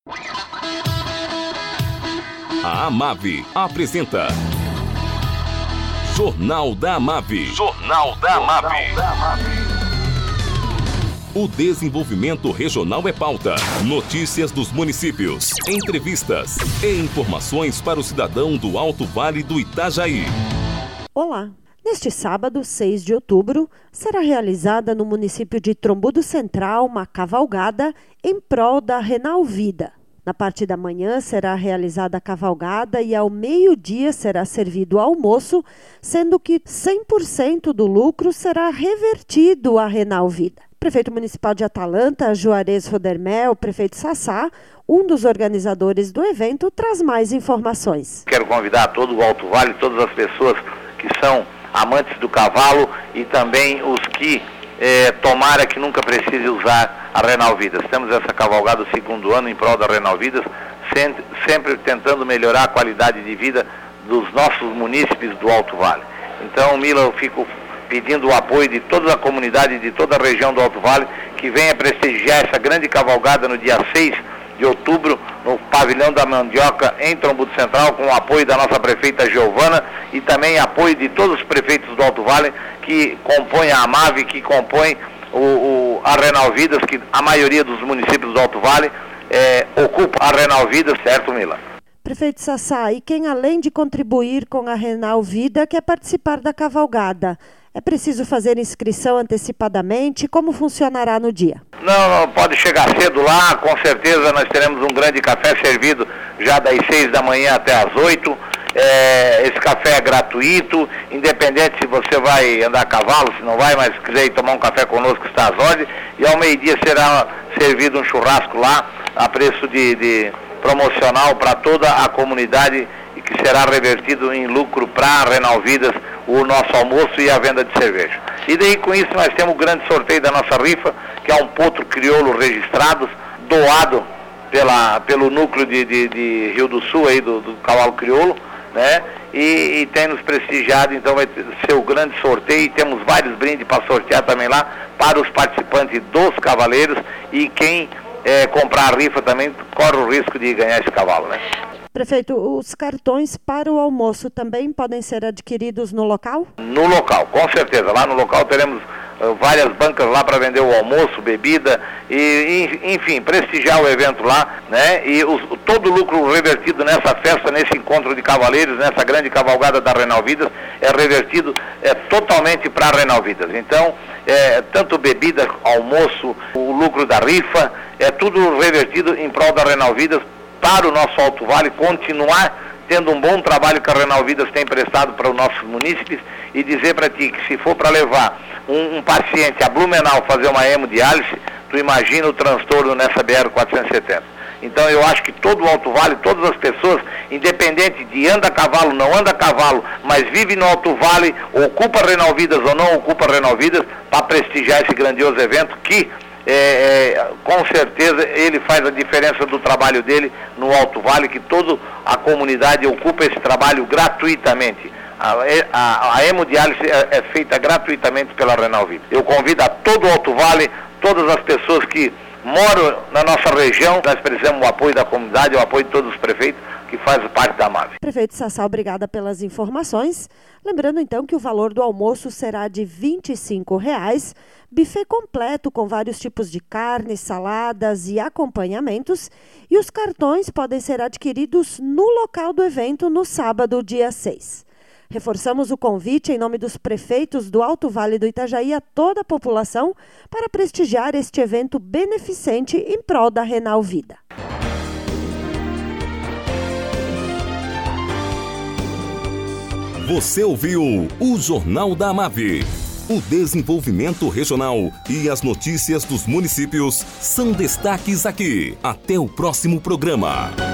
A Amave apresenta Jornal da Amave. Jornal da Amave. O desenvolvimento regional é pauta. Notícias dos municípios, entrevistas e informações para o cidadão do Alto Vale do Itajaí. Olá! Neste sábado, 6 de outubro, será realizada no município de Trombudo Central uma cavalgada em prol da Renalvida. Na parte da manhã será realizada a cavalgada e ao meio-dia será servido o almoço, sendo que 100% do lucro será revertido à Renalvida. Prefeito Municipal de Atalanta, Juarez Rodermel, prefeito Sassá, um dos organizadores do evento, traz mais informações. Quero convidar todo o Alto Vale, todas as pessoas que são amantes do cavalo e também os que tomara que nunca precise usar a Renalvidas. Temos essa cavalgada do segundo ano em prol da Renalvidas, sempre tentando melhorar a qualidade de vida dos nossos munícipes do Alto Vale. Então, Mila, eu fico pedindo o apoio de toda a comunidade, de toda a região do Alto Vale, que venha prestigiar essa grande cavalgada no dia 6 de outubro, no Pavilhão da Mandioca, em Trombudo Central, com o apoio da nossa prefeita Giovana e também apoio de todos os prefeitos do Alto Vale que compõem a Amave, que compõem a Renalvidas, que a maioria dos municípios do Alto Vale ocupa a Renalvidas, certo, Mila? Prefeito Sassá, e quem além de contribuir com a Renalvida quer participar da cavalgada? É preciso fazer inscrição antecipadamente? Como funcionará no dia? Não, pode chegar cedo lá, com certeza nós teremos um grande café servido já das 6 da manhã até as 8. Esse café é gratuito, independente se você vai andar a cavalo, se não vai, mas se quiser ir tomar um café conosco, está às ordens. E ao meio-dia será servido um churrasco lá, a preço de promocional para toda a comunidade, e que será revertido em lucro para a Renalvidas, o nosso almoço e a venda de cerveja. E daí com isso nós temos o grande sorteio da nossa rifa, que é um potro crioulo registrado, doado pelo núcleo de Rio do Sul, aí do cavalo crioulo, né? E tem nos prestigiado, então vai ser o grande sorteio, e temos vários brindes para sortear também lá, para os participantes dos cavaleiros, e quem comprar a rifa também corre o risco de ganhar esse cavalo, né? Prefeito, os cartões para o almoço também podem ser adquiridos no local? No local, com certeza. Lá no local teremos várias bancas lá para vender o almoço, bebida e enfim, prestigiar o evento lá, né? E todo o lucro revertido nessa festa, nesse encontro de cavaleiros, nessa grande cavalgada da Renalvidas, é revertido totalmente para a Renalvidas. Então, tanto bebida, almoço, o lucro da rifa, é tudo revertido em prol da Renalvidas, para o nosso Alto Vale continuar tendo um bom trabalho que a Renalvidas tem prestado para os nossos munícipes, e dizer para ti que se for para levar um paciente a Blumenau fazer uma hemodiálise, tu imagina o transtorno nessa BR-470. Então eu acho que todo o Alto Vale, todas as pessoas, independente de anda a cavalo, não anda a cavalo, mas vive no Alto Vale, ocupa Renalvidas ou não ocupa Renalvidas, para prestigiar esse grandioso evento que com certeza ele faz a diferença do trabalho dele no Alto Vale, que toda a comunidade ocupa esse trabalho gratuitamente. A hemodiálise é feita gratuitamente pela Renalvidas. Eu convido a todo o Alto Vale, todas as pessoas que moram na nossa região, nós precisamos do apoio da comunidade, o apoio de todos os prefeitos que fazem parte da Amave. Prefeito Sassá, obrigada pelas informações. Lembrando então que o valor do almoço será de R$ 25,00, buffet completo com vários tipos de carne, saladas e acompanhamentos, e os cartões podem ser adquiridos no local do evento no sábado, dia 6. Reforçamos o convite em nome dos prefeitos do Alto Vale do Itajaí a toda a população para prestigiar este evento beneficente em prol da Renalvida. Você ouviu o Jornal da Amave. O desenvolvimento regional e as notícias dos municípios são destaques aqui. Até o próximo programa.